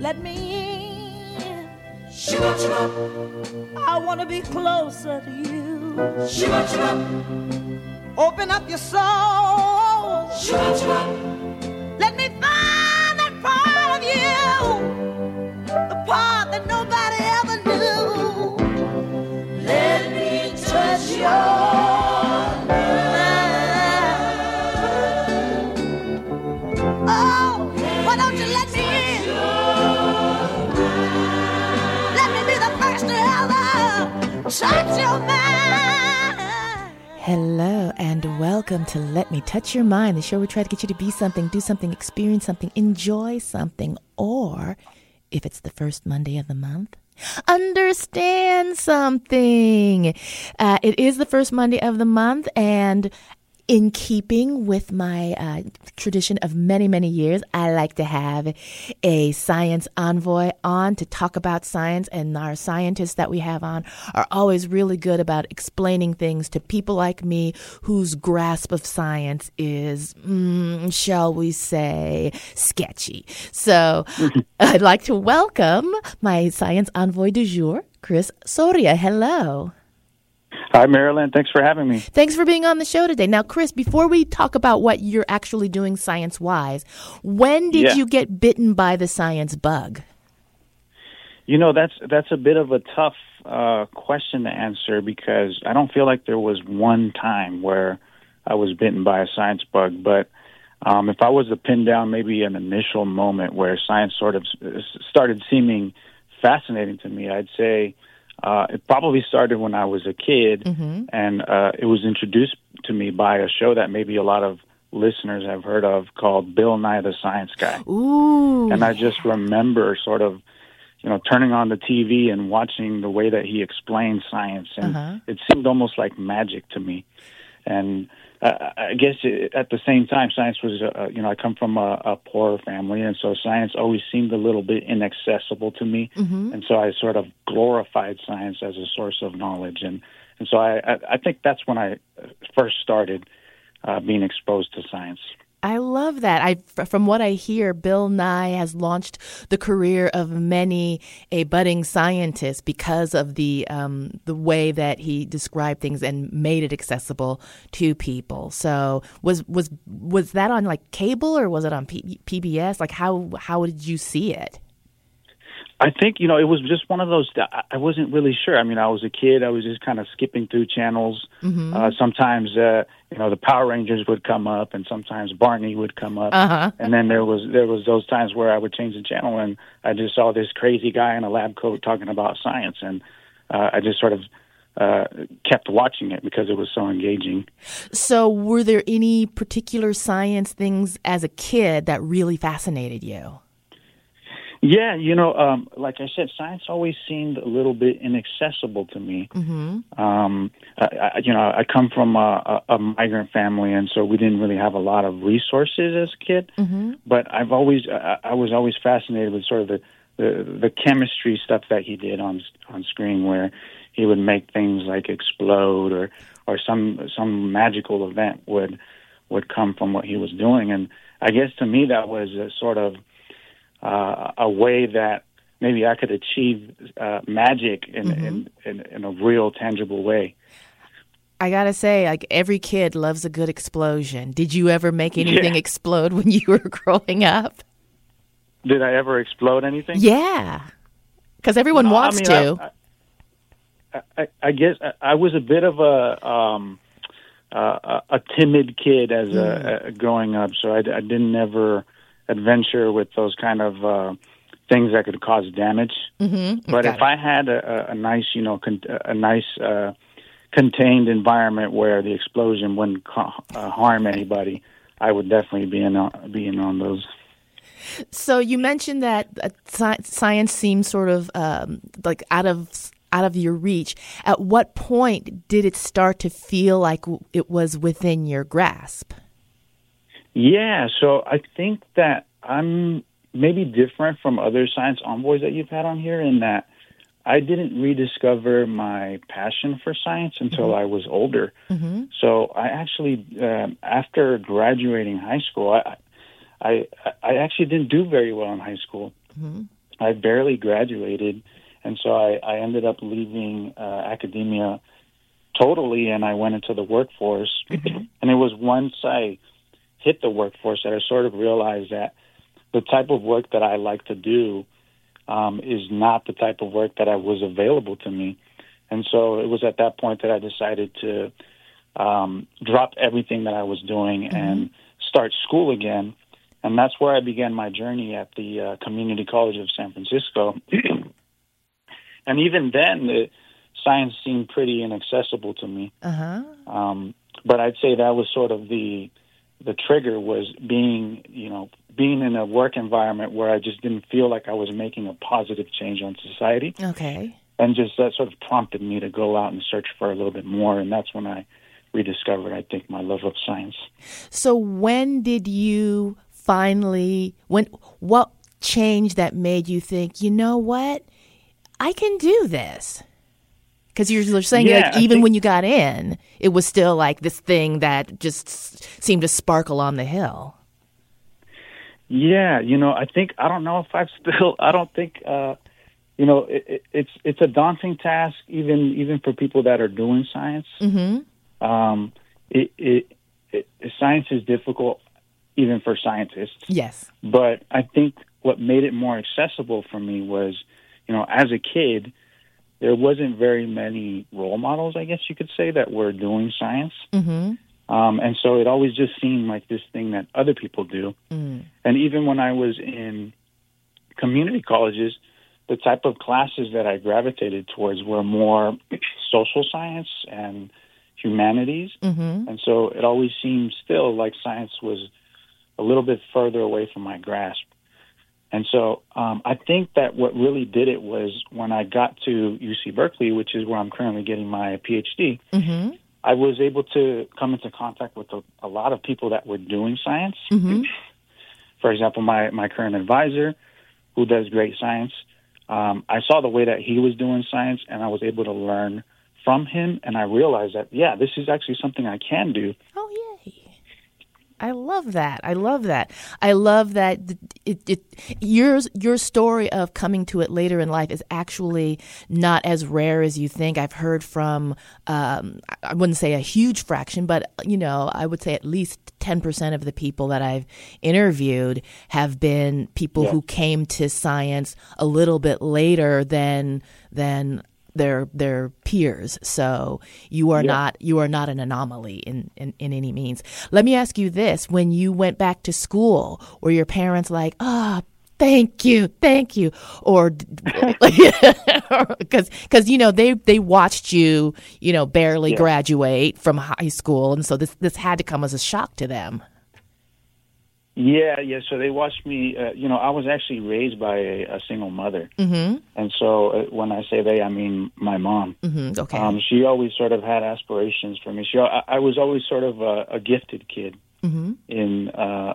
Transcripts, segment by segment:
let me in. I want to be closer to you. Open up your soul. Let me find that part of you, the part that nobody ever knew. Let me touch your mind. Oh, why don't you let me in? Let me be the first to ever touch your mind. Hello and welcome to Let Me Touch Your Mind, the show where we try to get you to be something, do something, experience something, enjoy something, or if it's the first Monday of the month, understand something. It is the first Monday of the month, and in keeping with my tradition of many, many years, I like to have a science envoy on to talk about science, and our scientists that we have on are always really good about explaining things to people like me whose grasp of science is, shall we say, sketchy. So I'd like to welcome my science envoy du jour, Chris Soria. Hello. Hi, Marilyn. Thanks for having me. Thanks for being on the show today. Now, Chris, before we talk about what you're actually doing science-wise, when did you get bitten by the science bug? You know, that's a bit of a tough question to answer because I don't feel like there was one time where I was bitten by a science bug. But if I was to pin down maybe an initial moment where science sort of started seeming fascinating to me, I'd say it probably started when I was a kid, and it was introduced to me by a show that maybe a lot of listeners have heard of called Bill Nye the Science Guy. Ooh. And I just remember sort of, turning on the TV and watching the way that he explained science, and it seemed almost like magic to me. And I guess at the same time, science was, I come from a poor family, and so science always seemed a little bit inaccessible to me. And so I sort of glorified science as a source of knowledge. And so I think that's when I first started being exposed to science. I love that. From what I hear, Bill Nye has launched the career of many a budding scientist because of the way that he described things and made it accessible to people. So was that on like cable or was it on PBS? Like how did you see it? I think, it was just one of those, I wasn't really sure. I mean, I was a kid. I was just kind of skipping through channels. Sometimes, the Power Rangers would come up and sometimes Barney would come up. And then there was those times where I would change the channel and I just saw this crazy guy in a lab coat talking about science. And I just sort of kept watching it because it was so engaging. So were there any particular science things as a kid that really fascinated you? Yeah, like I said, science always seemed a little bit inaccessible to me. I come from a migrant family, and so we didn't really have a lot of resources as a kid. But I was always fascinated with sort of the chemistry stuff that he did on screen, where he would make things like explode, or some magical event would come from what he was doing. And I guess to me that was a sort of a way that maybe I could achieve magic in a real, tangible way. I gotta say, like every kid loves a good explosion. Did you ever make anything explode when you were growing up? Did I ever explode anything? Yeah, because everyone wants to. I guess I was a bit of a timid kid as growing up, so I didn't ever adventure with those kind of things that could cause damage. But if I had a nice, a nice contained environment where the explosion wouldn't harm anybody, I would definitely be in on those. So you mentioned that science seems sort of like out of your reach. At what point did it start to feel like it was within your grasp? Yeah, so I think that I'm maybe different from other science envoys that you've had on here in that I didn't rediscover my passion for science until I was older. So I actually, after graduating high school, I actually didn't do very well in high school. I barely graduated, and so I ended up leaving academia totally, and I went into the workforce. And it was once I hit the workforce that I sort of realized that the type of work that I like to do is not the type of work that was available to me. And so it was at that point that I decided to drop everything that I was doing and start school again. And that's where I began my journey at the Community College of San Francisco. And even then, the science seemed pretty inaccessible to me. But I'd say that was sort of the trigger, was being in a work environment where I just didn't feel like I was making a positive change on society. Okay. And just that sort of prompted me to go out and search for a little bit more. And that's when I rediscovered, I think, my love of science. So when did you finally, what changed that made you think, you know what, I can do this? Because you're saying even when you got in, it was still like this thing that just seemed to sparkle on the hill. Yeah, I think, I don't think, it's a daunting task, even for people that are doing science. Science is difficult, even for scientists. Yes. But I think what made it more accessible for me was, as a kid, there wasn't very many role models, I guess you could say, that were doing science. And so it always just seemed like this thing that other people do. And even when I was in community colleges, the type of classes that I gravitated towards were more social science and humanities. And so it always seemed still like science was a little bit further away from my grasp. And so I think that what really did it was when I got to UC Berkeley, which is where I'm currently getting my PhD, I was able to come into contact with a lot of people that were doing science. For example, my current advisor, who does great science, I saw the way that he was doing science, and I was able to learn from him, and I realized that, this is actually something I can do. Oh, yay. I love that. I love that your story of coming to it later in life is actually not as rare as you think. I've heard from, I wouldn't say a huge fraction, but, I would say at least 10% of the people that I've interviewed have been people who came to science a little bit later than their peers. So you are not an anomaly in any means. Let me ask you this: when you went back to school, were your parents like, thank you, or because they watched you barely graduate from high school, and so this had to come as a shock to them. Yeah. So they watched me. I was actually raised by a single mother, and so when I say they, I mean my mom. Okay. She always sort of had aspirations for me. I was always sort of a gifted kid in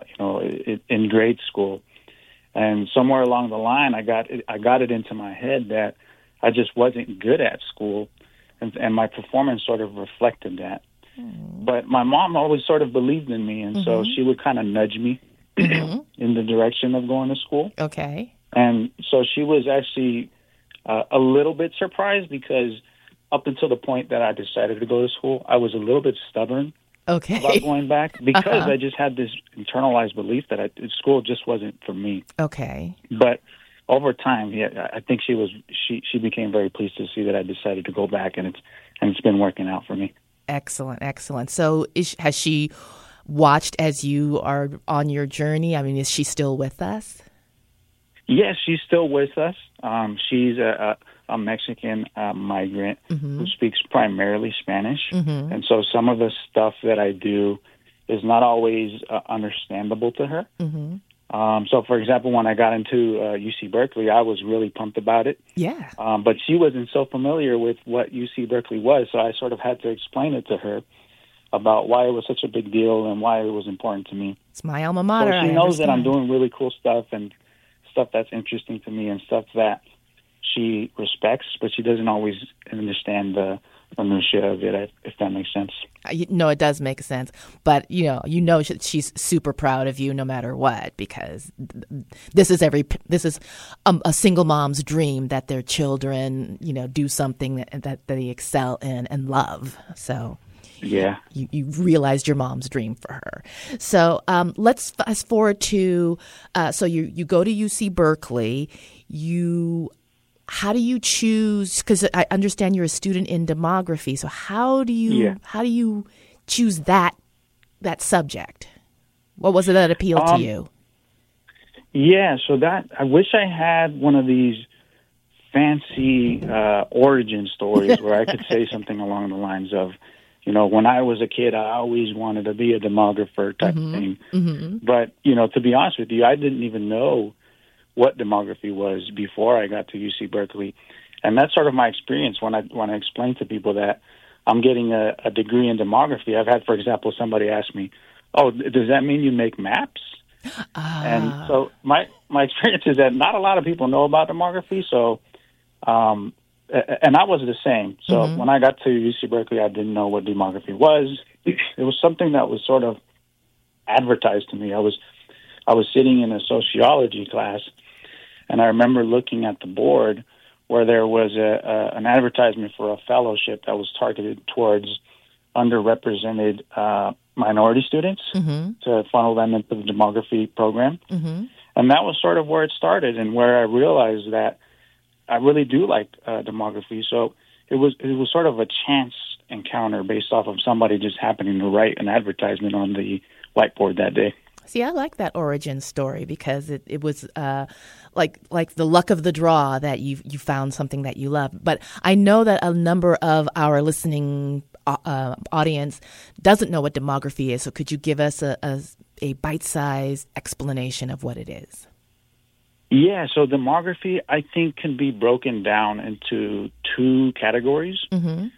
grade school, and somewhere along the line, I got it into my head that I just wasn't good at school, and my performance sort of reflected that. But my mom always sort of believed in me, and so she would kind of nudge me in the direction of going to school. Okay. And so she was actually a little bit surprised, because up until the point that I decided to go to school, I was a little bit stubborn about going back, because I just had this internalized belief that school just wasn't for me. Okay. But over time, I think she became very pleased to see that I decided to go back, and it's been working out for me. Excellent. So has she watched as you are on your journey? I mean, is she still with us? Yes, she's still with us. She's a Mexican migrant who speaks primarily Spanish. And so some of the stuff that I do is not always understandable to her. So, for example, when I got into UC Berkeley, I was really pumped about it. Yeah. But she wasn't so familiar with what UC Berkeley was, so I sort of had to explain it to her about why it was such a big deal and why it was important to me. It's my alma mater. So she knows that I'm doing really cool stuff and stuff that's interesting to me and stuff that she respects, but she doesn't always understand the minutiae of it, if that makes sense. No, it does make sense. But, she's super proud of you no matter what, because this is a single mom's dream that their children, do something that they excel in and love. So yeah, you realized your mom's dream for her. So let's fast forward to, so you go to UC Berkeley. How do you choose? Because I understand you're a student in demography. So how do you choose that subject? What was it that appealed to you? Yeah, so I wish I had one of these fancy origin stories where I could say something along the lines of, when I was a kid, I always wanted to be a demographer type of thing. Mm-hmm. But, to be honest with you, I didn't even know what demography was before I got to UC Berkeley. And that's sort of my experience when I explain to people that I'm getting a degree in demography. I've had, for example, somebody ask me, "Oh, does that mean you make maps?" And so my experience is that not a lot of people know about demography. So, and I was the same. So when I got to UC Berkeley, I didn't know what demography was. It was something that was sort of advertised to me. I was sitting in a sociology class, and I remember looking at the board where there was an advertisement for a fellowship that was targeted towards underrepresented minority students to funnel them into the demography program. And that was sort of where it started and where I realized that I really do like demography. So it was sort of a chance encounter based off of somebody just happening to write an advertisement on the whiteboard that day. See, I like that origin story because it was like the luck of the draw that you found something that you love. But I know that a number of our listening audience doesn't know what demography is. So could you give us a bite-sized explanation of what it is? Yeah, so demography, I think, can be broken down into two categories. And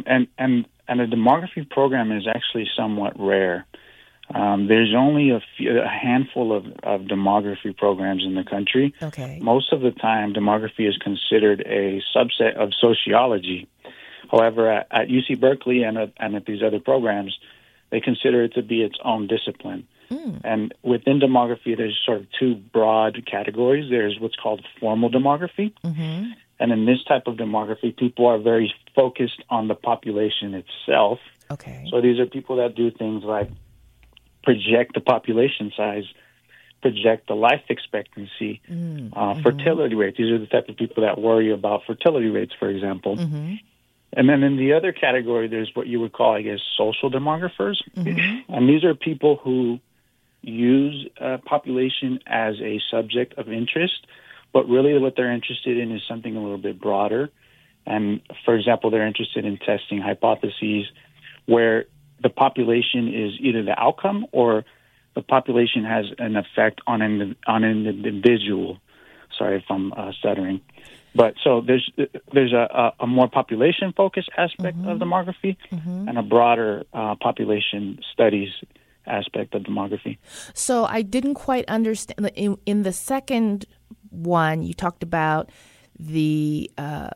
a demography program is actually somewhat rare. There's only a handful of demography programs in the country. Okay. Most of the time, demography is considered a subset of sociology. However, at UC Berkeley and at these other programs, they consider it to be its own discipline. And within demography, there's sort of two broad categories. There's what's called formal demography. And in this type of demography, people are very focused on the population itself. Okay. So these are people that do things like project the population size, project the life expectancy, fertility rates. These are the type of people that worry about fertility rates, for example. And then in the other category, there's what you would call, I guess, social demographers. And these are people who use population as a subject of interest, but really what they're interested in is something a little bit broader. And, for example, they're interested in testing hypotheses where the population is either the outcome or the population has an effect on an individual. Sorry if I'm stuttering. But so there's a more population-focused aspect of demography and a broader population studies aspect of demography. So I didn't quite understand. In the second one, you talked about the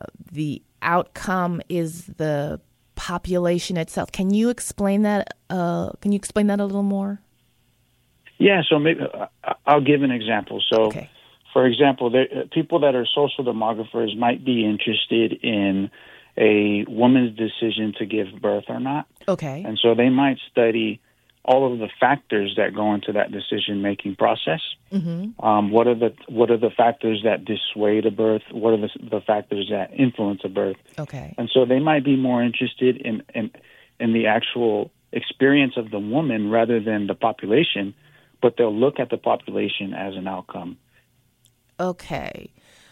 outcome is the population itself. Can you explain that? A little more? Yeah. So maybe I'll give an example. So, for example, people that are social demographers might be interested in a woman's decision to give birth or not. Okay. And so they might study all of the factors that go into that decision-making process. What are the factors that dissuade a birth? What are the factors that influence a birth? Okay. And so they might be more interested in the actual experience of the woman rather than the population, but they'll look at the population as an outcome. Okay.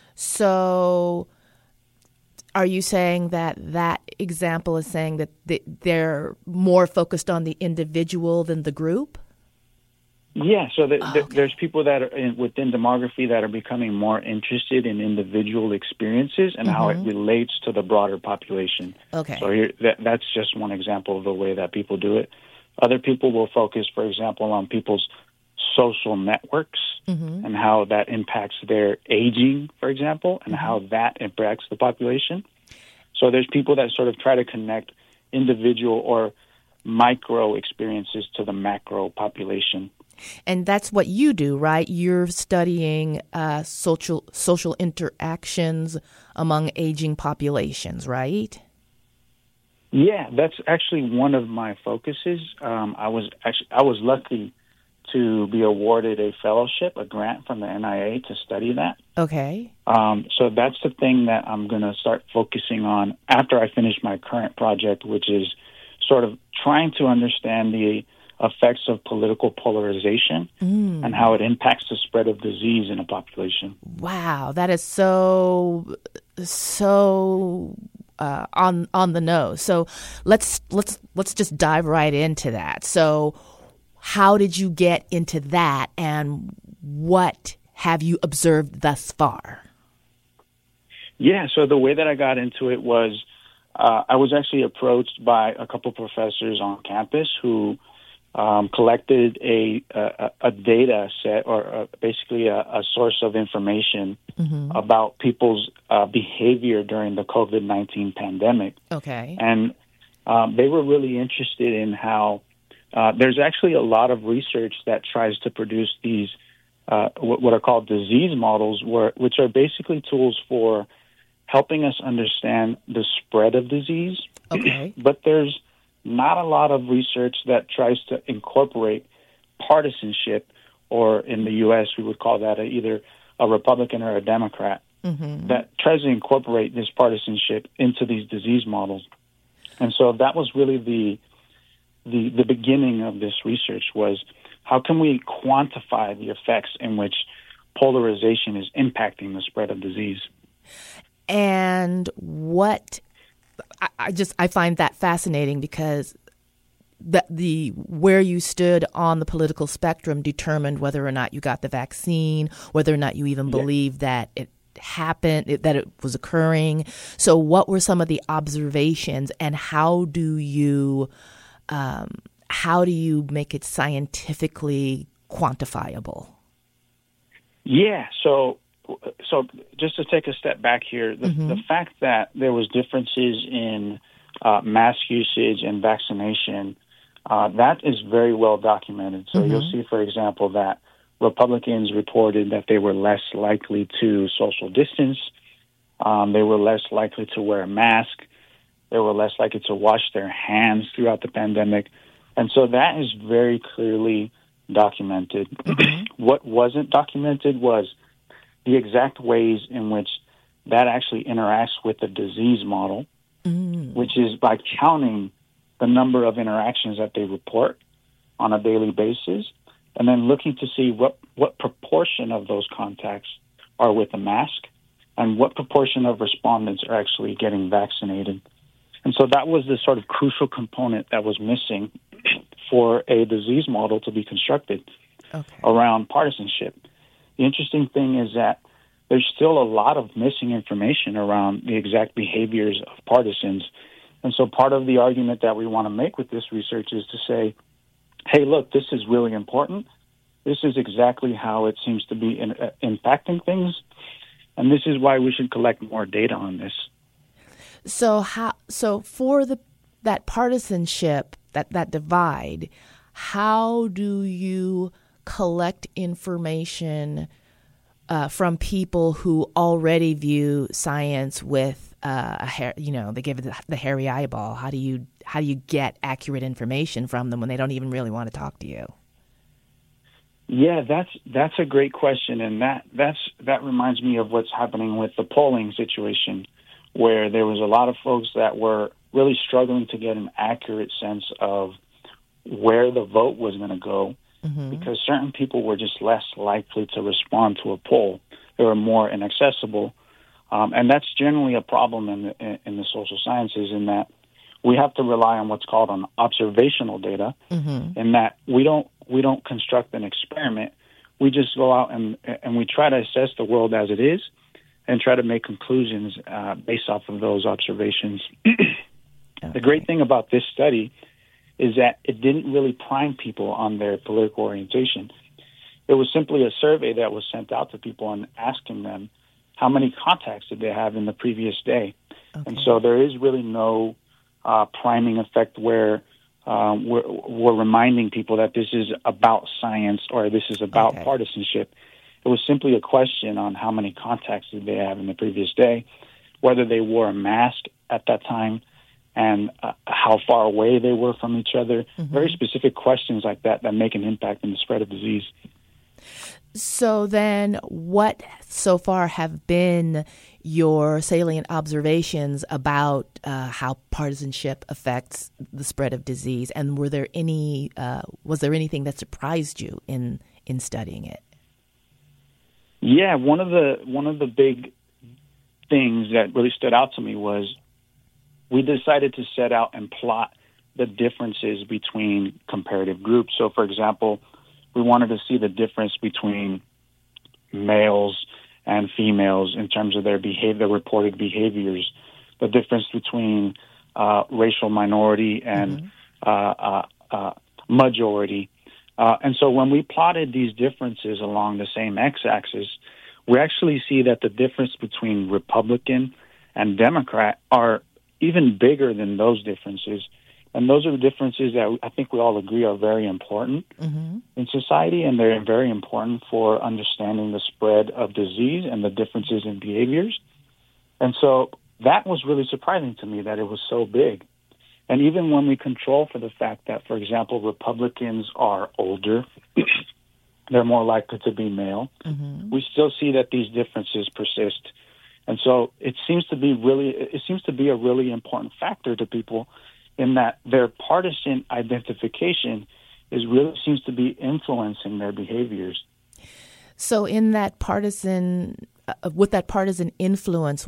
So are you saying that example is saying that they're more focused on the individual than the group? Yeah, so there's people that are within demography that are becoming more interested in individual experiences and how it relates to the broader population. Okay. So that's just one example of the way that people do it. Other people will focus, for example, on people's social networks and how that impacts their aging, for example, and how that impacts the population. So there's people that sort of try to connect individual or micro experiences to the macro population. And that's what you do, right? You're studying social interactions among aging populations, right? Yeah, that's actually one of my focuses. I was lucky to be awarded a fellowship, a grant from the NIA to study that. Okay. So that's the thing that I'm going to start focusing on after I finish my current project, which is sort of trying to understand the effects of political polarization and how it impacts the spread of disease in a population. Wow, that is so on the nose. So let's just dive right into that. So how did you get into that, and what have you observed thus far? Yeah, so the way that I got into it was I was actually approached by a couple professors on campus who collected a data set, or basically a source of information about people's behavior during the COVID-19 pandemic. Okay. And they were really interested in how there's actually a lot of research that tries to produce these what are called disease models, which are basically tools for helping us understand the spread of disease. Okay. But there's not a lot of research that tries to incorporate partisanship, or in the U.S. we would call that either a Republican or a Democrat, that tries to incorporate this partisanship into these disease models. And so that was really the beginning of this research, was how can we quantify the effects in which polarization is impacting the spread of disease. And what I find that fascinating, because the where you stood on the political spectrum determined whether or not you got the vaccine, whether or not you even believed that it happened, that it was occurring. So what were some of the observations, and how do you make it scientifically quantifiable? Yeah, so just to take a step back here, the fact that there was differences in mask usage and vaccination, that is very well documented. So you'll see, for example, that Republicans reported that they were less likely to social distance, they were less likely to wear a mask, they were less likely to wash their hands throughout the pandemic. And so that is very clearly documented. What wasn't documented was the exact ways in which that actually interacts with the disease model, which is by counting the number of interactions that they report on a daily basis, and then looking to see what proportion of those contacts are with a mask and what proportion of respondents are actually getting vaccinated. And so that was the sort of crucial component that was missing for a disease model to be constructed around partisanship. The interesting thing is that there's still a lot of missing information around the exact behaviors of partisans. And so part of the argument that we want to make with this research is to say, hey, look, this is really important. This is exactly how it seems to be impacting things. And this is why we should collect more data on this. So for that partisanship, that divide, how do you collect information from people who already view science with they give it the hairy eyeball? How do you get accurate information from them when they don't even really want to talk to you? Yeah, that's a great question, and that reminds me of what's happening with the polling situation, where there was a lot of folks that were really struggling to get an accurate sense of where the vote was going to go, because certain people were just less likely to respond to a poll. They were more inaccessible, and that's generally a problem in the social sciences, in that we have to rely on what's called on observational data, in that we don't construct an experiment. We just go out and we try to assess the world as it is and try to make conclusions based off of those observations. The great thing about this study is that it didn't really prime people on their political orientation. It was simply a survey that was sent out to people and asking them how many contacts did they have in the previous day. Okay. And so there is really no priming effect where we're reminding people that this is about science or this is about partisanship. It was simply a question on how many contacts did they have in the previous day, whether they wore a mask at that time, and how far away they were from each other. Very specific questions like that make an impact in the spread of disease. So then what so far have been your salient observations about how partisanship affects the spread of disease? And was there anything that surprised you in studying it? Yeah, one of the big things that really stood out to me was we decided to set out and plot the differences between comparative groups. So, for example, we wanted to see the difference between males and females in terms of their behavior, reported behaviors, the difference between racial minority and majority. And so when we plotted these differences along the same x-axis, we actually see that the difference between Republican and Democrat are even bigger than those differences. And those are the differences that I think we all agree are very important in society, and they're very important for understanding the spread of disease and the differences in behaviors. And so that was really surprising to me that it was so big. And even when we control for the fact that, for example, Republicans are older, they're more likely to be male, we still see that these differences persist. And so it seems to be a really important factor to people in that their partisan identification seems to be influencing their behaviors. So in that partisan, with that partisan influence,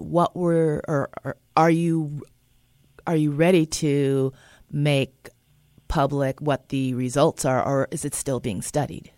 are you ready to make public what the results are, or is it still being studied?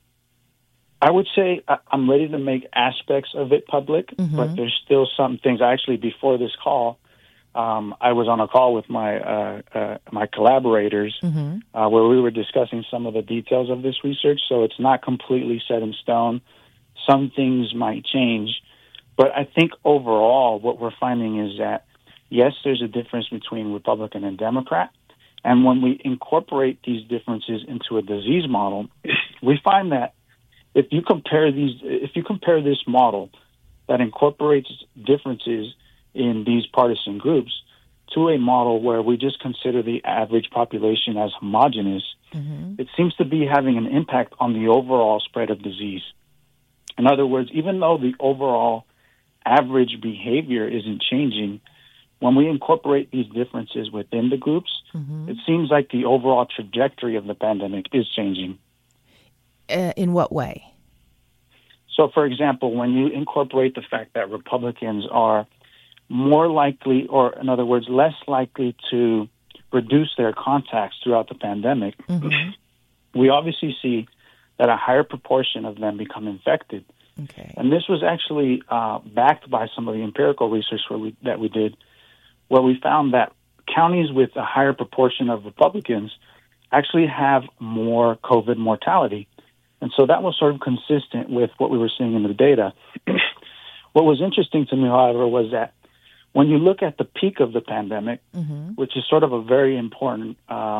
I would say I'm ready to make aspects of it public, but there's still some things. Actually, before this call, I was on a call with my collaborators where we were discussing some of the details of this research. So it's not completely set in stone. Some things might change, but I think overall what we're finding is that yes, there's a difference between Republican and Democrat, and when we incorporate these differences into a disease model, we find that if you compare this model that incorporates differences in these partisan groups to a model where we just consider the average population as homogeneous, it seems to be having an impact on the overall spread of disease. In other words, even though the overall average behavior isn't changing, when we incorporate these differences within the groups, it seems like the overall trajectory of the pandemic is changing. In what way? So, for example, when you incorporate the fact that Republicans are more likely, or in other words, less likely to reduce their contacts throughout the pandemic, we obviously see that a higher proportion of them become infected. Okay. And this was actually backed by some of the empirical research that we did, where we found that counties with a higher proportion of Republicans actually have more COVID mortality. And so that was sort of consistent with what we were seeing in the data. What was interesting to me, however, was that when you look at the peak of the pandemic, which is sort of a very important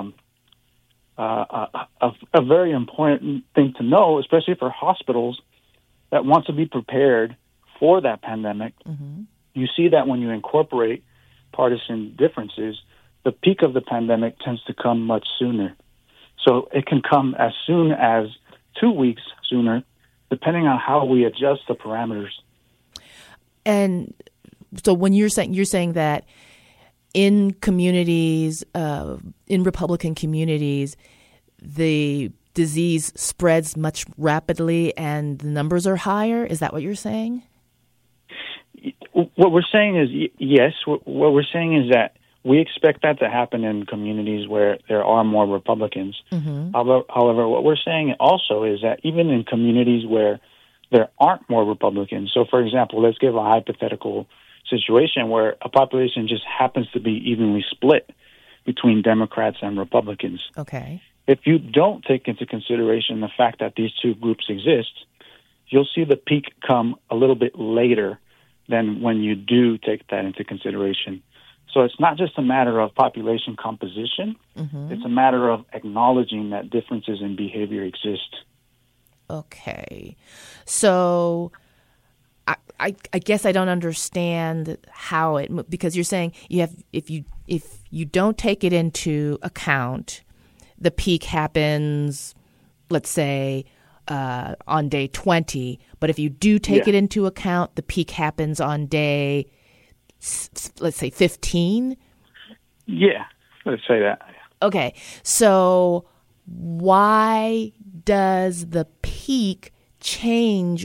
a very important thing to know, especially for hospitals that want to be prepared for that pandemic, you see that when you incorporate partisan differences, the peak of the pandemic tends to come much sooner. So it can come as soon as 2 weeks sooner, depending on how we adjust the parameters. And so when you're saying that in communities, in Republican communities, the disease spreads much rapidly and the numbers are higher? Is that what you're saying? What we're saying is, yes. What we're saying is that we expect that to happen in communities where there are more Republicans. However, what we're saying also is that even in communities where there aren't more Republicans, so for example, let's give a hypothetical situation where a population just happens to be evenly split between Democrats and Republicans. Okay. If you don't take into consideration the fact that these two groups exist, you'll see the peak come a little bit later than when you do take that into consideration. So it's not just a matter of population composition. Mm-hmm. It's a matter of acknowledging that differences in behavior exist. Okay. So I guess I don't understand how it, because you're saying you have, if you don't take it into account, the peak happens, let's say, on day 20. But if you do take it into account, the peak happens on day, let's say, 15? Yeah, let's say that. Okay, so why does the peak change?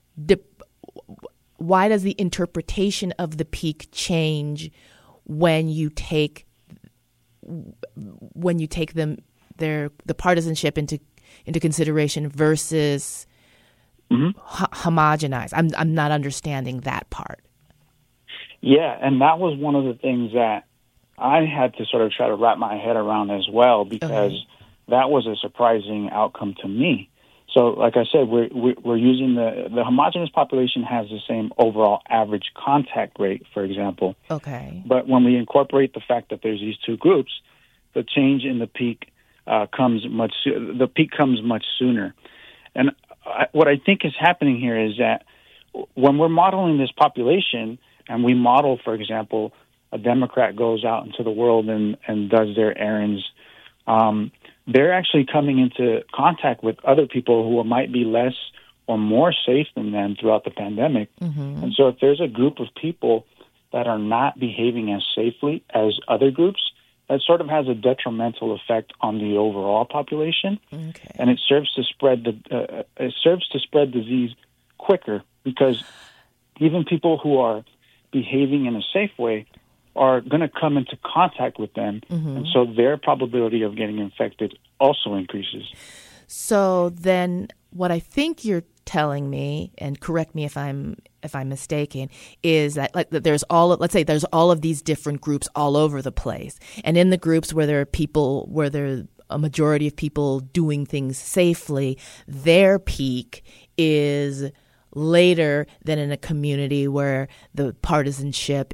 Why does the interpretation of the peak change when you take them the partisanship into consideration versus homogenized? I'm not understanding that part. Yeah, and that was one of the things that I had to sort of try to wrap my head around as well, because that was a surprising outcome to me. So, like I said, we're using the homogeneous population has the same overall average contact rate, for example. Okay. But when we incorporate the fact that there's these two groups, the change in the peak comes much sooner. And what I think is happening here is that when we're modeling this population, and we model, for example, a Democrat goes out into the world and does their errands, they're actually coming into contact with other people who might be less or more safe than them throughout the pandemic. Mm-hmm. And so if there's a group of people that are not behaving as safely as other groups, that sort of has a detrimental effect on the overall population. Okay. And it serves to spread disease quicker, because even people who are behaving in a safe way are going to come into contact with them, and so their probability of getting infected also increases. So then what I think you're telling me, and correct me if I'm mistaken, is that there's all of these different groups all over the place, and in the groups where there are a majority of people doing things safely, their peak is later than in a community where the partisanship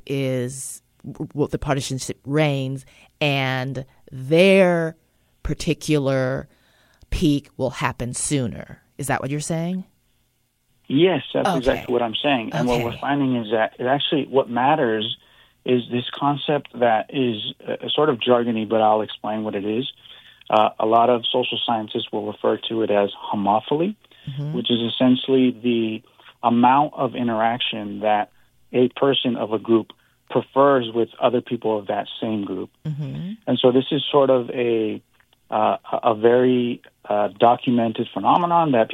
reigns, and their particular peak will happen sooner. Is that what you're saying? Yes, that's exactly what I'm saying. And what we're finding is that what matters is this concept that is sort of jargony, but I'll explain what it is. A lot of social scientists will refer to it as homophily, which is essentially the amount of interaction that a person of a group prefers with other people of that same group. Mm-hmm. And so this is sort of a very documented phenomenon that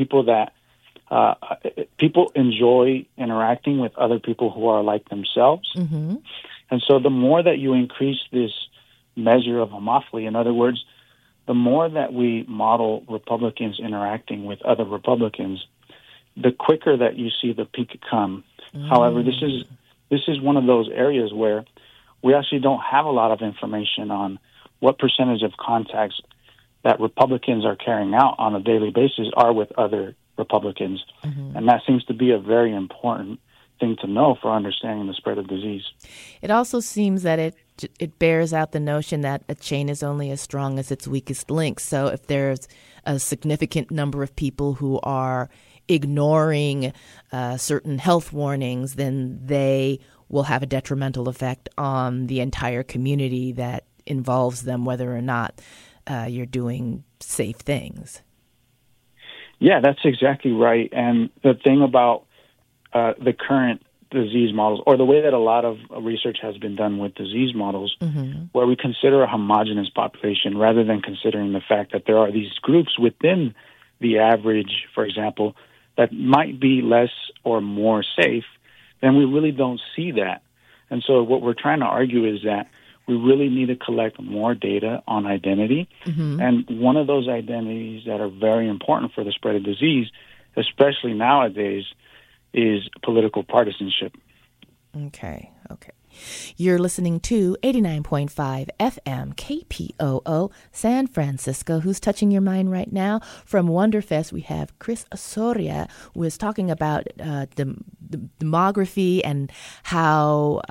people enjoy interacting with other people who are like themselves. Mm-hmm. And so the more that you increase this measure of homophily, in other words, the more that we model Republicans interacting with other Republicans, the quicker that you see the peak come. However, this is one of those areas where we actually don't have a lot of information on what percentage of contacts that Republicans are carrying out on a daily basis are with other Republicans. Mm-hmm. And that seems to be a very important thing to know for understanding the spread of disease. It also seems that it bears out the notion that a chain is only as strong as its weakest link. So if there's a significant number of people who are ignoring certain health warnings, then they will have a detrimental effect on the entire community that involves them, whether or not you're doing safe things. Yeah, that's exactly right. And the thing about the current disease models, or the way that a lot of research has been done with disease models, where we consider a homogeneous population rather than considering the fact that there are these groups within the average, for example, that might be less or more safe, then we really don't see that. And so what we're trying to argue is that we really need to collect more data on identity. And one of those identities that are very important for the spread of disease, especially nowadays, is political partisanship. Okay. You're listening to 89.5 FM KPOO San Francisco. Who's touching your mind right now? From Wonderfest, we have Chris Osoria, who is talking about the demography and how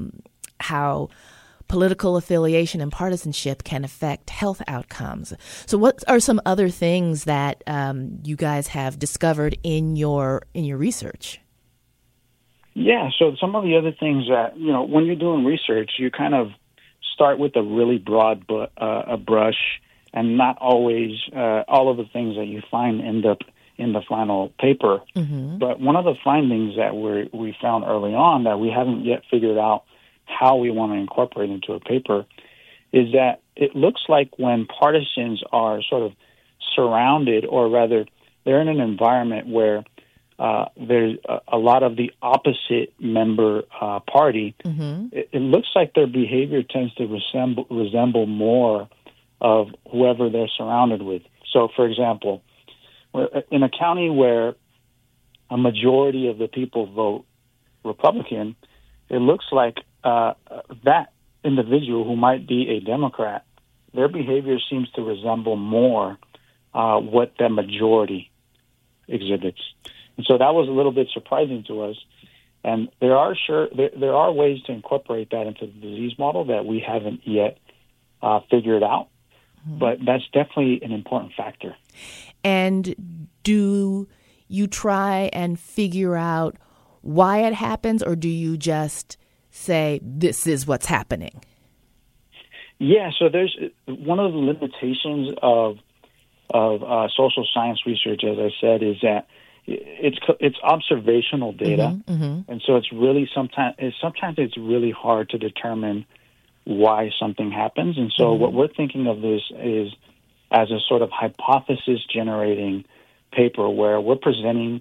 political affiliation and partisanship can affect health outcomes. So what are some other things that you guys have discovered in your research? Yeah, so some of the other things that, when you're doing research, you kind of start with a really broad brush, and not always all of the things that you find end up in the final paper. Mm-hmm. But one of the findings that we found early on that we haven't yet figured out how we want to incorporate into a paper is that it looks like when partisans are sort of surrounded, or rather they're in an environment where there's a lot of the opposite member party, mm-hmm. it looks like their behavior tends to resemble more of whoever they're surrounded with. So, for example, in a county where a majority of the people vote Republican, it looks like that individual who might be a Democrat, their behavior seems to resemble more what the majority exhibits. And so that was a little bit surprising to us. And there are ways to incorporate that into the disease model that we haven't yet figured out. Mm-hmm. But that's definitely an important factor. And do you try and figure out why it happens, or do you just say, this is what's happening? Yeah, so there's one of the limitations of social science research, as I said, is that it's observational data, mm-hmm, mm-hmm. and so it's really sometimes it's really hard to determine why something happens. And so mm-hmm. what we're thinking of this is as a sort of hypothesis generating paper where we're presenting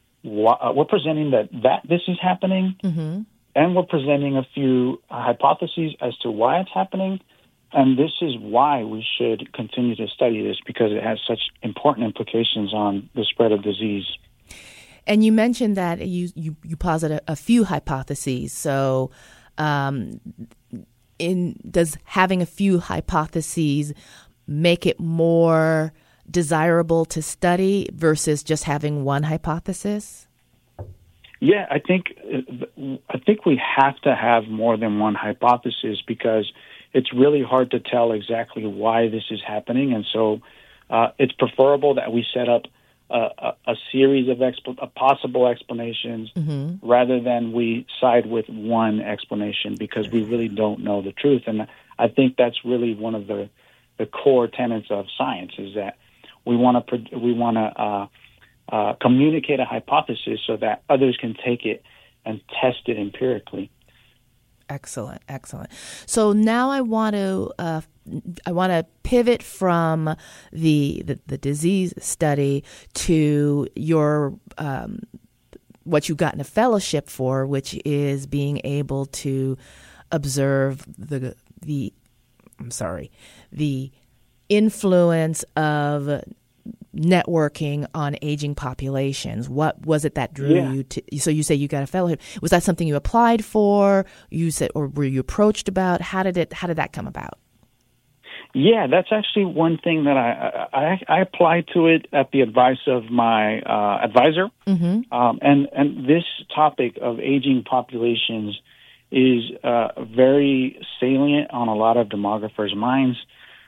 that this is happening, mm-hmm. and we're presenting a few hypotheses as to why it's happening. And this is why we should continue to study this, because it has such important implications on the spread of disease. And you mentioned that you posit a few hypotheses. So does having a few hypotheses make it more desirable to study versus just having one hypothesis? Yeah, I think we have to have more than one hypothesis, because it's really hard to tell exactly why this is happening. And so it's preferable that we set up a series of possible explanations, mm-hmm. rather than we side with one explanation, because we really don't know the truth. And I think that's really one of the core tenets of science, is that we want to communicate a hypothesis so that others can take it and test it empirically. Excellent. So now I want to pivot from the disease study to your what you got in a fellowship for, which is being able to observe the influence of networking on aging populations. What was it that drew you to? So you say you got a fellowship. Was that something you applied for? You said, or were you approached about? How did that come about? Yeah, that's actually one thing that I applied to it at the advice of my advisor. Mm-hmm. And this topic of aging populations is very salient on a lot of demographers' minds.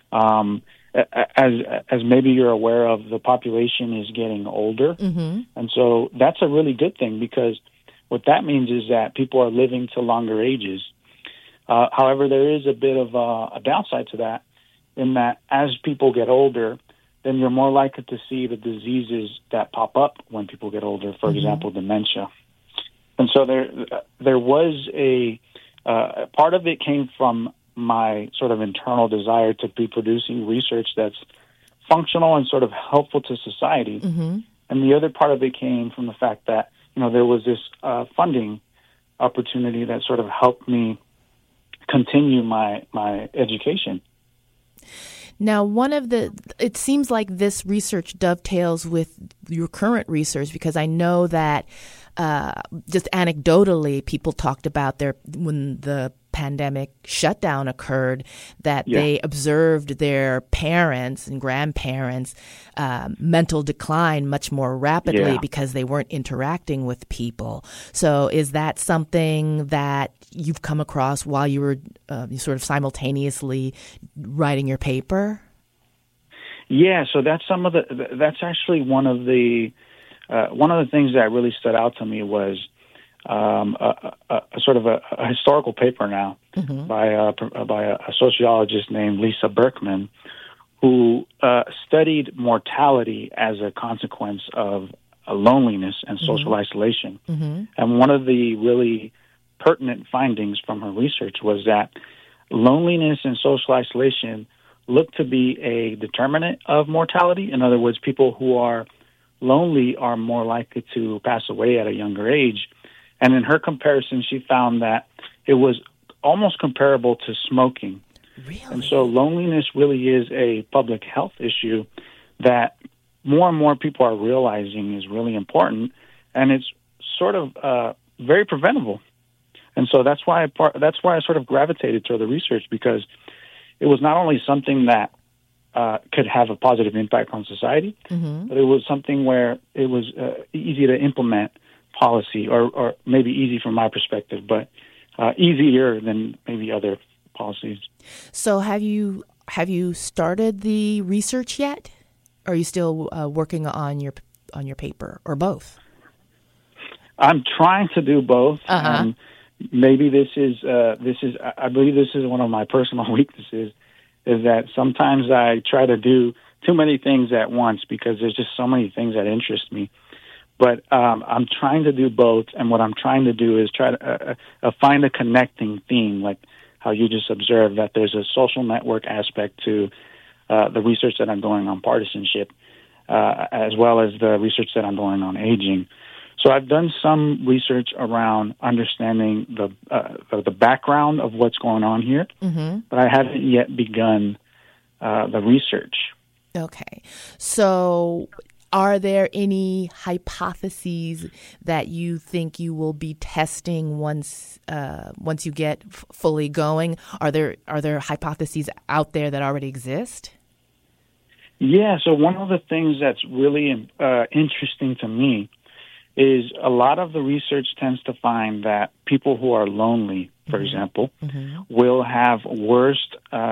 As maybe you're aware of, the population is getting older. Mm-hmm. And so that's a really good thing, because what that means is that people are living to longer ages. However, there is a bit of a downside to that, in that as people get older, then you're more likely to see the diseases that pop up when people get older, for mm-hmm. example, dementia. And so there was a part of it came from my sort of internal desire to be producing research that's functional and sort of helpful to society. Mm-hmm. And the other part of it came from the fact that, there was this funding opportunity that sort of helped me continue my education. Now, it seems like this research dovetails with your current research, because I know that just anecdotally, people talked about when the pandemic shutdown occurred, that they observed their parents and grandparents' mental decline much more rapidly because they weren't interacting with people. So is that something that you've come across while you were sort of simultaneously writing your paper? Yeah, so that's that's actually one of the things that really stood out to me was a sort of a historical paper now by a sociologist named Lisa Berkman, who studied mortality as a consequence of loneliness and social isolation. And one of the really pertinent findings from her research was that loneliness and social isolation look to be a determinant of mortality. In other words, people who are lonely are more likely to pass away at a younger age. And in her comparison, she found that it was almost comparable to smoking. Really? And so loneliness really is a public health issue that more and more people are realizing is really important, and it's sort of very preventable. And so that's why I sort of gravitated toward the research, because it was not only something that could have a positive impact on society, but it was something where it was easy to implement policy, or maybe easy from my perspective, but easier than maybe other policies. So have you started the research yet? Or are you still working on your paper, or both? I'm trying to do both. Maybe this is I believe this is one of my personal weaknesses, is that sometimes I try to do too many things at once because there's just so many things that interest me. But I'm trying to do both, and what I'm trying to do is try to find a connecting theme, like how you just observed that there's a social network aspect to the research that I'm doing on partisanship, as well as the research that I'm doing on aging. So I've done some research around understanding the background of what's going on here, but I haven't yet begun the research. Okay. So are there any hypotheses that you think you will be testing once you get fully going? Are there hypotheses out there that already exist? Yeah. So one of the things that's really interesting to me is a lot of the research tends to find that people who are lonely, for example, will have worse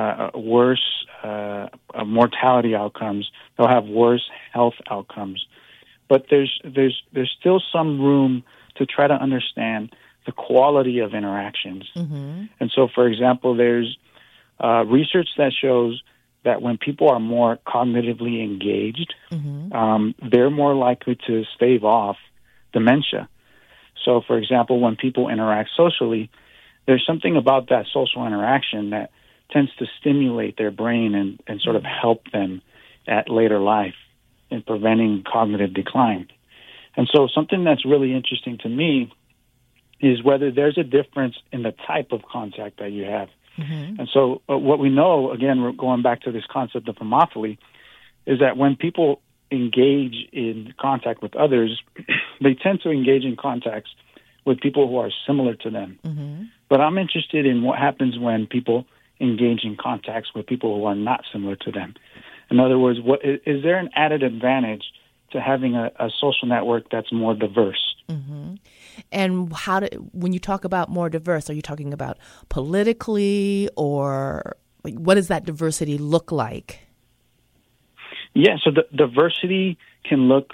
mortality outcomes. They'll have worse health outcomes. But there's still some room to try to understand the quality of interactions. And so, for example, there's research that shows that when people are more cognitively engaged, they're more likely to stave off dementia. So, for example, when people interact socially, there's something about that social interaction that tends to stimulate their brain and sort of help them at later life in preventing cognitive decline. And so something that's really interesting to me is whether there's a difference in the type of contact that you have. And so what we know, again, we're going back to this concept of homophily, is that when people engage in contact with others, they tend to engage in contacts with people who are similar to them. But I'm interested in what happens when people engage in contacts with people who are not similar to them. In other words, is there an added advantage to having a social network that's more diverse? And when you talk about more diverse, are you talking about politically, or what does that diversity look like? Yeah, so the diversity can look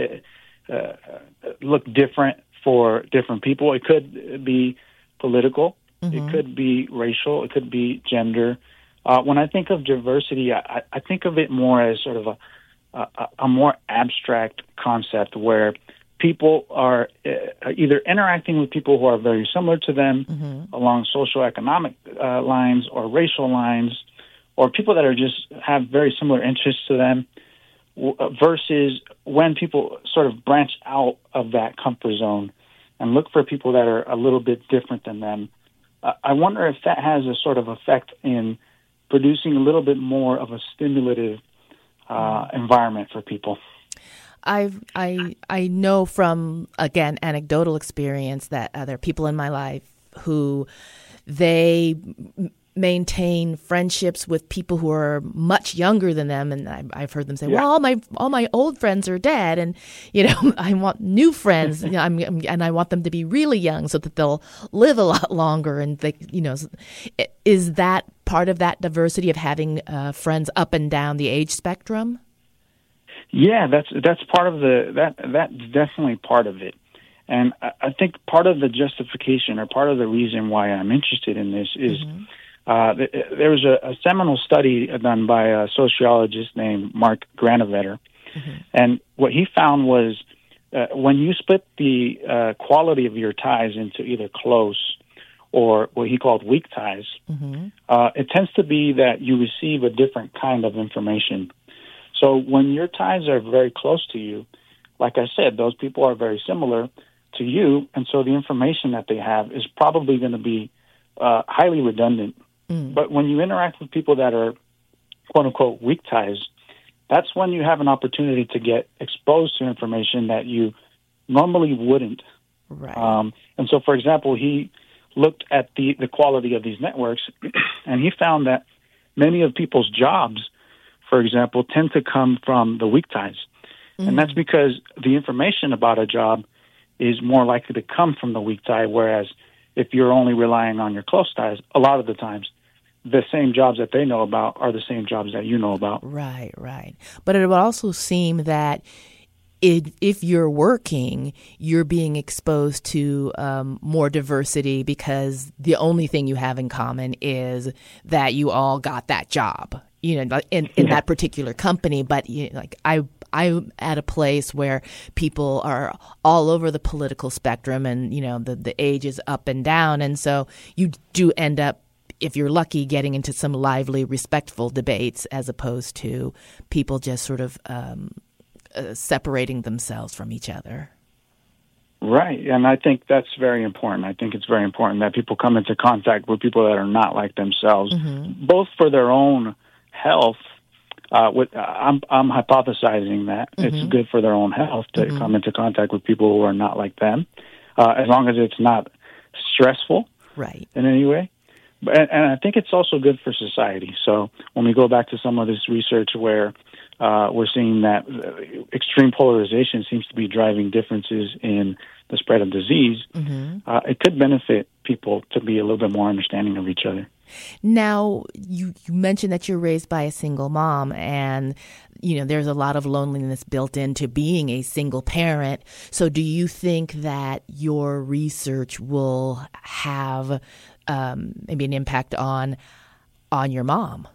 different for different people. It could be political, it could be racial, it could be gender. When I think of diversity, I think of it more as sort of a more abstract concept where people are either interacting with people who are very similar to them along socioeconomic lines or racial lines, or people that are just have very similar interests to them, versus when people sort of branch out of that comfort zone and look for people that are a little bit different than them. I wonder if that has a sort of effect in producing a little bit more of a stimulative environment for people. I know from, again, anecdotal experience that there are people in my life who they maintain friendships with people who are much younger than them, and I've heard them say, "Well, all my old friends are dead, and I want new friends, and I want them to be really young so that they'll live a lot longer." And they, is that part of that diversity of having friends up and down the age spectrum? Yeah, that's part of that's definitely part of it. And I think part of the justification or part of the reason why I'm interested in this is there was a seminal study done by a sociologist named Mark Granovetter. And what he found was when you split the quality of your ties into either close or what he called weak ties, it tends to be that you receive a different kind of information. So when your ties are very close to you, like I said, those people are very similar to you, and so the information that they have is probably going to be highly redundant. But when you interact with people that are, quote-unquote, weak ties, that's when you have an opportunity to get exposed to information that you normally wouldn't. Right. And so, for example, he looked at the quality of these networks, and he found that many of people's jobs, for example, tend to come from the weak ties. And that's because the information about a job is more likely to come from the weak tie, whereas if you're only relying on your close ties, a lot of the times the same jobs that they know about are the same jobs that you know about. Right. But it would also seem that if you're working, you're being exposed to more diversity because the only thing you have in common is that you all got that job, in that particular company. But I'm at a place where people are all over the political spectrum, and the age is up and down, and so you do end up, if you're lucky, getting into some lively, respectful debates as opposed to people just sort of separating themselves from each other. Right, and I think that's very important. I think it's very important that people come into contact with people that are not like themselves, both for their own health. I'm hypothesizing that it's good for their own health to come into contact with people who are not like them, as long as it's not stressful, right, in any way. And I think it's also good for society. So when we go back to some of this research where we're seeing that extreme polarization seems to be driving differences in the spread of disease, it could benefit people to be a little bit more understanding of each other. Now, you mentioned that you're raised by a single mom, and there's a lot of loneliness built into being a single parent. So do you think that your research will have maybe an impact on your mom?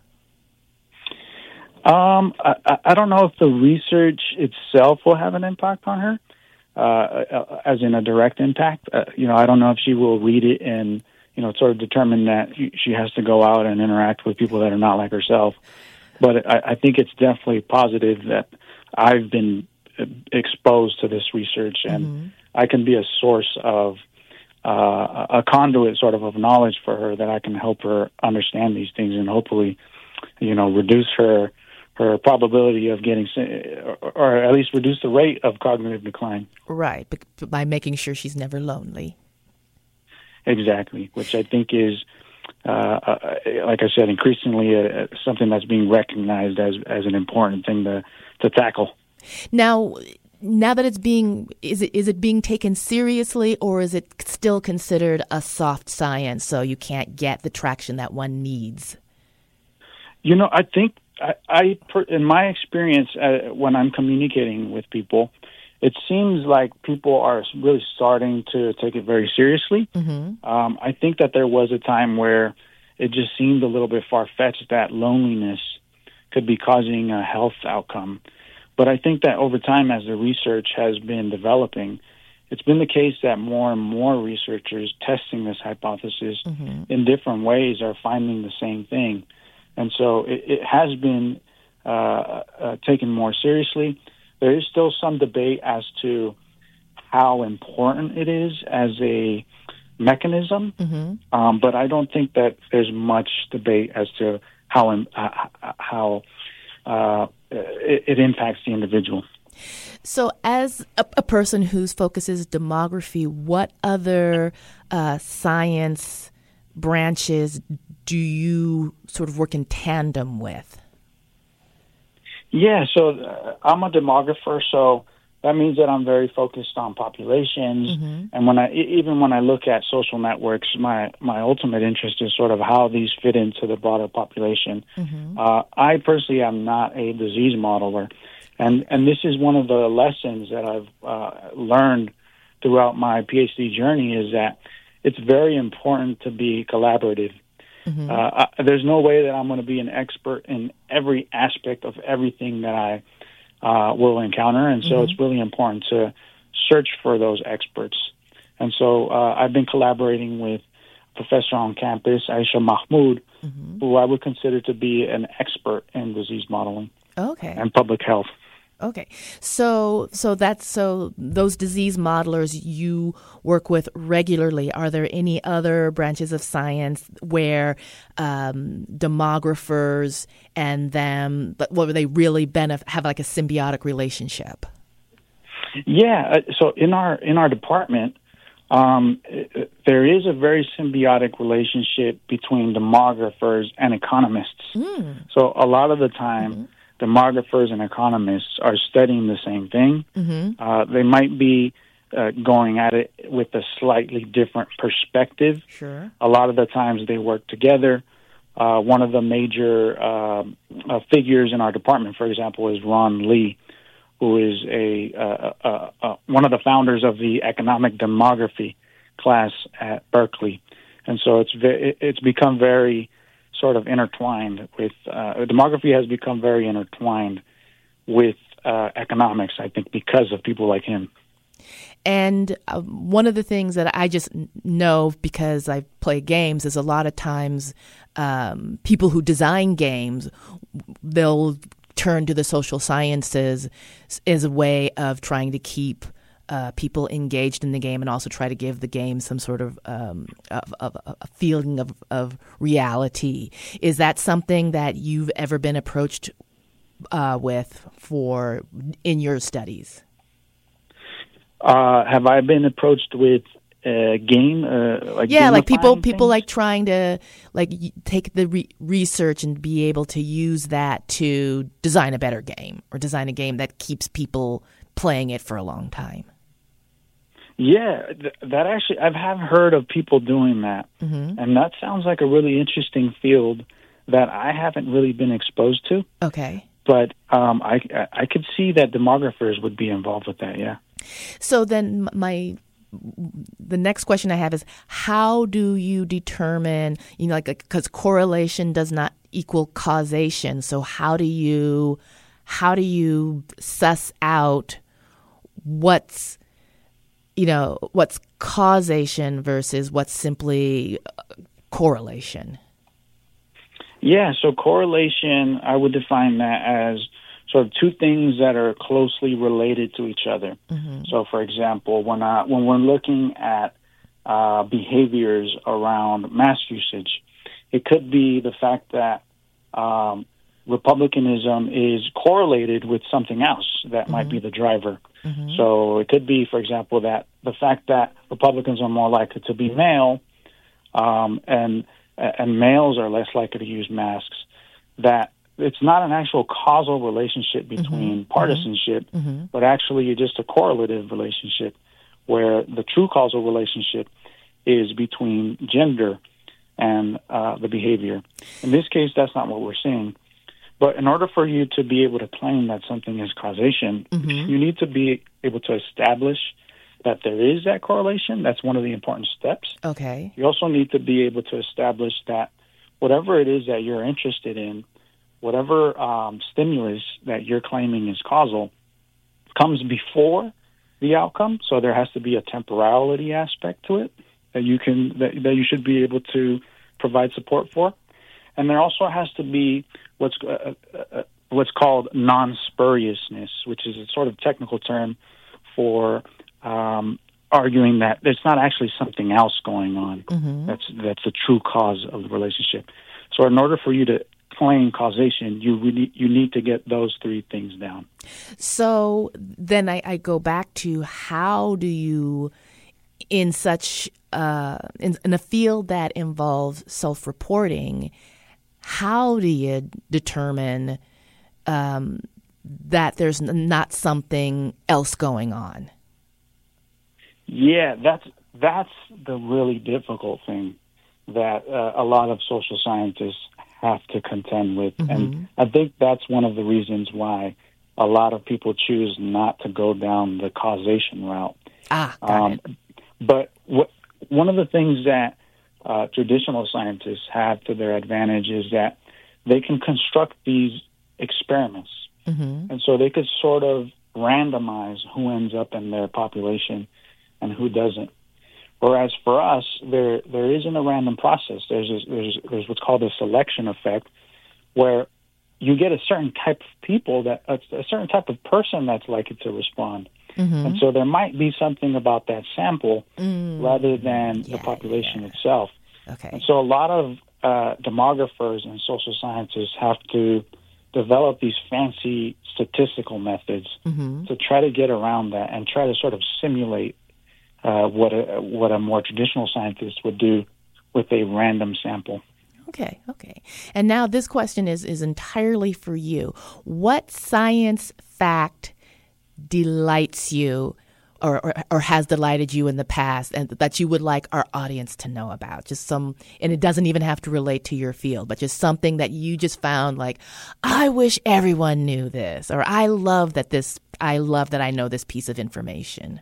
I don't know if the research itself will have an impact on her, as in a direct impact. I don't know if she will read it and sort of determine that she has to go out and interact with people that are not like herself. But I think it's definitely positive that I've been exposed to this research, and I can be a source of a conduit sort of knowledge for her, that I can help her understand these things and hopefully, reduce her probability of getting, or at least reduce the rate of cognitive decline. Right, by making sure she's never lonely. Exactly, which I think is, like I said, increasingly something that's being recognized as an important thing to tackle. Now that it's is it being taken seriously, or is it still considered a soft science, so you can't get the traction that one needs? I think in my experience, when I'm communicating with people, it seems like people are really starting to take it very seriously. I think that there was a time where it just seemed a little bit far-fetched that loneliness could be causing a health outcome. But I think that over time, as the research has been developing, it's been the case that more and more researchers testing this hypothesis in different ways are finding the same thing. And so it has been taken more seriously. There is still some debate as to how important it is as a mechanism, but I don't think that there's much debate as to how it impacts the individual. So as a person whose focus is demography, what other science branches do you sort of work in tandem with? Yeah, so I'm a demographer, so that means that I'm very focused on populations. And even when I look at social networks, my ultimate interest is sort of how these fit into the broader population. I personally am not a disease modeler, and this is one of the lessons that I've learned throughout my PhD journey, is that it's very important to be collaborative. There's no way that I'm going to be an expert in every aspect of everything that I will encounter, and so it's really important to search for those experts. And so I've been collaborating with a professor on campus, Aisha Mahmood, who I would consider to be an expert in disease modeling and public health. Okay. So those disease modelers you work with regularly, are there any other branches of science where demographers and them, where they really have like a symbiotic relationship? Yeah. So in our department, there is a very symbiotic relationship between demographers and economists. So a lot of the time, demographers and economists are studying the same thing. They might be going at it with a slightly different perspective. Sure. A lot of the times they work together. One of the major figures in our department, for example, is Ron Lee, who is one of the founders of the economic demography class at Berkeley. And so it's become very sort of intertwined with demography has become very intertwined with economics, I think, because of people like him. And one of the things that I just know because I play games is a lot of times people who design games, they'll turn to the social sciences as a way of trying to keep people engaged in the game and also try to give the game some sort of a feeling of reality. Is that something that you've ever been approached with in your studies? Have I been approached with a game? Like people like trying to take the research and be able to use that to design a better game or design a game that keeps people playing it for a long time. Yeah, that actually, I have heard of people doing that, and that sounds like a really interesting field that I haven't really been exposed to. Okay. But I could see that demographers would be involved with that, yeah. So then the next question I have is, how do you determine, because correlation does not equal causation, so how do you suss out what's causation versus what's simply correlation? Yeah, so correlation, I would define that as sort of two things that are closely related to each other. So, for example, when we're looking at behaviors around mass usage, it could be the fact that republicanism is correlated with something else that might be the driver. So it could be, for example, that the fact that Republicans are more likely to be male and males are less likely to use masks, that it's not an actual causal relationship between partisanship, but actually just a correlative relationship where the true causal relationship is between gender and the behavior. In this case, that's not what we're seeing. But in order for you to be able to claim that something is causation, you need to be able to establish that there is that correlation. That's one of the important steps. Okay. You also need to be able to establish that whatever it is that you're interested in, whatever stimulus that you're claiming is causal, comes before the outcome. So there has to be a temporality aspect to it that you should be able to provide support for. And there also has to be what's called non-spuriousness, which is a sort of technical term for arguing that there's not actually something else going on that's the true cause of the relationship. So in order for you to explain causation, you need to get those three things down. So then I go back to, how do you, in such in a field that involves self-reporting, how do you determine that there's not something else going on? Yeah, that's the really difficult thing that a lot of social scientists have to contend with. Mm-hmm. And I think that's one of the reasons why a lot of people choose not to go down the causation route. Got it. But one of the things that traditional scientists have to their advantage is that they can construct these experiments. Mm-hmm. And so they could sort of randomize who ends up in their population and who doesn't. Whereas for us, there isn't a random process. There's what's called a selection effect, where you get a certain type of people, a certain type of person that's likely to respond. Mm-hmm. And so there might be something about that sample rather than the population itself. Okay. And so a lot of demographers and social scientists have to develop these fancy statistical methods to try to get around that and try to sort of simulate what a more traditional scientist would do with a random sample. Okay. And now this question is entirely for you. What science fact delights you or has delighted you in the past, and that you would like our audience to know about? Just and it doesn't even have to relate to your field, but just something that you just found like, I wish everyone knew this, or I love that I know this piece of information.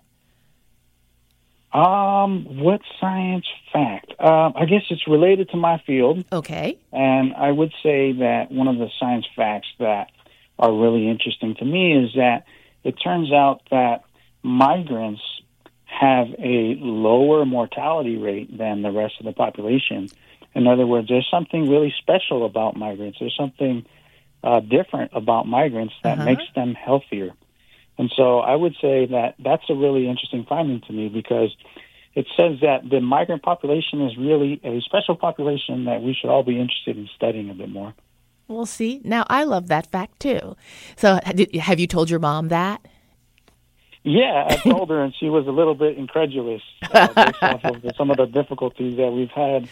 What science fact? I guess it's related to my field. Okay. And I would say that one of the science facts that are really interesting to me is that it turns out that migrants have a lower mortality rate than the rest of the population. In other words, there's something really special about migrants. There's something different about migrants that makes them healthier. And so I would say that that's a really interesting finding to me, because it says that the migrant population is really a special population that we should all be interested in studying a bit more. Well, see, now I love that fact too. So have you told your mom that? Yeah, I told her, and she was a little bit incredulous based off of some of the difficulties that we've had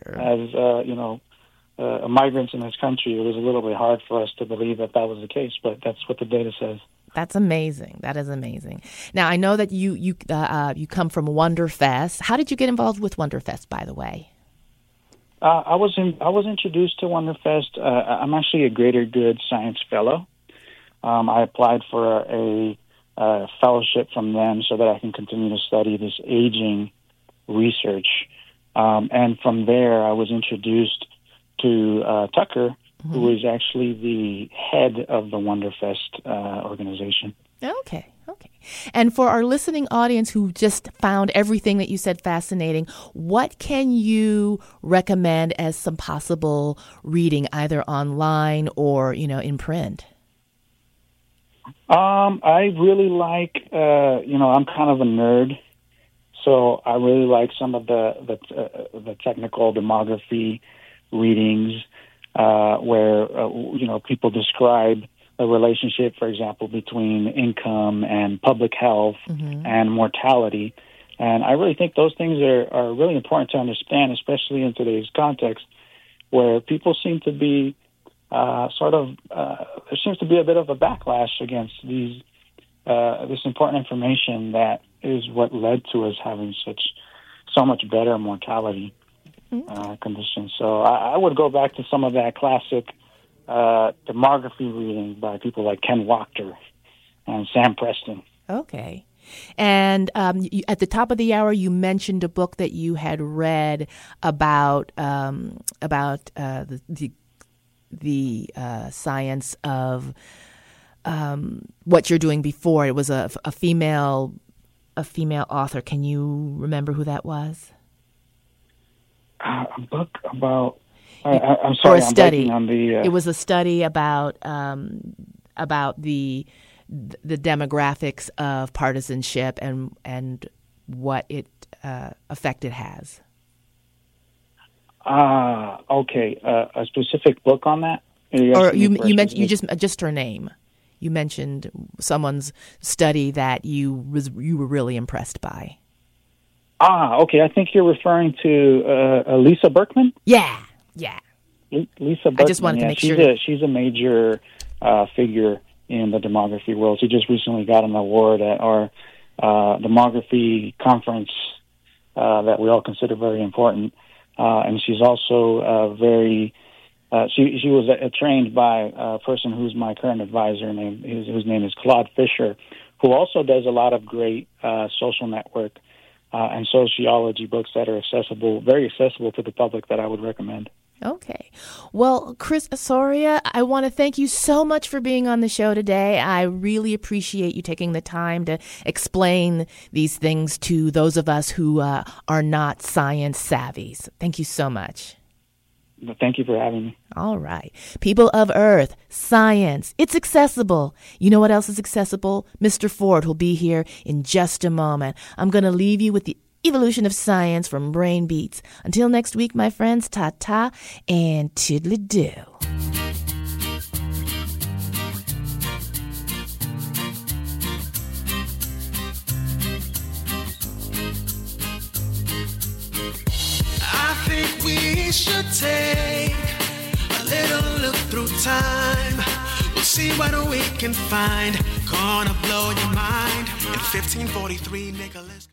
as migrants in this country. It was a little bit hard for us to believe that was the case, but that's what the data says. That's amazing. That is amazing. Now, I know that you come from Wonderfest. How did you get involved with Wonderfest, by the way? I was introduced to Wonderfest. I'm actually a Greater Good Science Fellow. I applied for a fellowship from them so that I can continue to study this aging research. And from there, I was introduced to Tucker, who is actually the head of the Wonderfest organization. Okay. And for our listening audience who just found everything that you said fascinating, what can you recommend as some possible reading, either online or, in print? I really like, I'm kind of a nerd, so I really like some of the technical demography readings where people describe the relationship, for example, between income and public health and mortality. And I really think those things are really important to understand, especially in today's context, where people seem to be there seems to be a bit of a backlash against this important information that is what led to us having so much better mortality conditions. So I would go back to some of that classic demography reading by people like Ken Wachter and Sam Preston. Okay. And at the top of the hour, you mentioned a book that you had read about the science of what you're doing before. It was a female author. Can you remember who that was? A book about. I'm sorry. Or a study. I'm on the. It was a study about the demographics of partisanship and what effect it has. Okay. A specific book on that? Or you mentioned just her name. You mentioned someone's study that you were really impressed by. Okay. I think you're referring to Lisa Berkman. Yeah. Lisa Berkman. I just wanted to make sure. She's a major figure in the demography world. She just recently got an award at our demography conference that we all consider very important. And she's also very. She was trained by a person who's my current advisor, whose name is Claude Fisher, who also does a lot of great social network and sociology books that are very accessible to the public that I would recommend. Okay. Well, Chris Osorio, I want to thank you so much for being on the show today. I really appreciate you taking the time to explain these things to those of us who are not science savvy. So thank you so much. Thank you for having me. All right. People of Earth, science, it's accessible. You know what else is accessible? Mr. Ford will be here in just a moment. I'm going to leave you with the evolution of science from Brain Beats. Until next week, my friends, ta-ta and tiddly-do. I think we should take a little look through time. We'll see what we can find. Gonna blow your mind. In 1543, Nicholas.